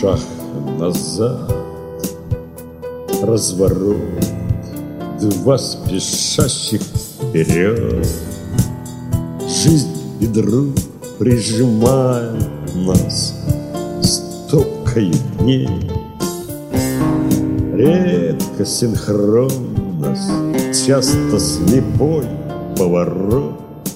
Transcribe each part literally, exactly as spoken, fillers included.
Шаг назад, разворот, два спешащих вперед. Жизнь к бедру прижимает нас стопкою дней. Редко синхронность, часто слепой поворот.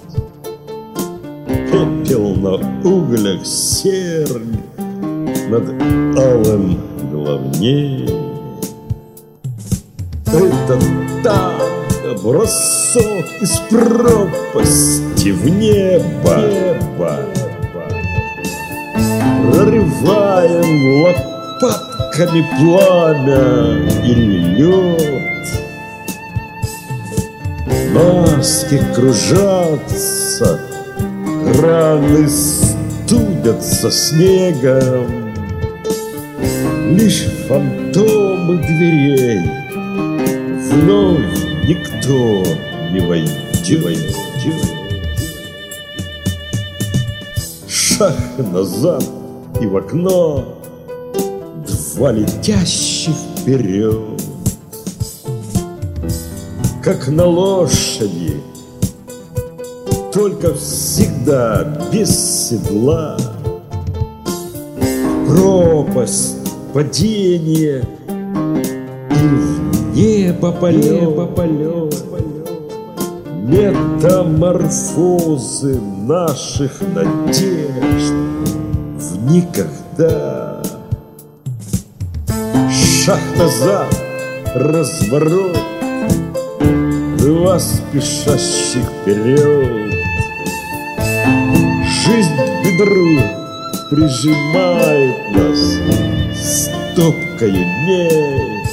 Пепел на углях серый над алым главней. Это танго, бросок из пропасти в небо. небо. Прорываем лопатками пламя или лед. Маски кружатся, раны студятся снегом. Лишь фантомы дверей, вновь никто не войдет. Шаг назад и в окно, два летящих вперед. Как на лошади, только всегда без седла. Пропасть, падение и в небо полет. Метаморфозы наших надежд в никогда. Шаг назад, разворот, два спешащих вперед. Жизнь к бедру прижимает нас стопкою дней.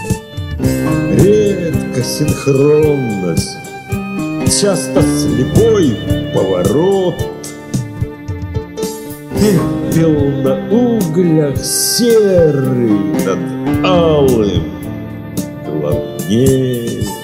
Редко синхронность, часто слепой поворот. Пепел на углях серый над алым главней.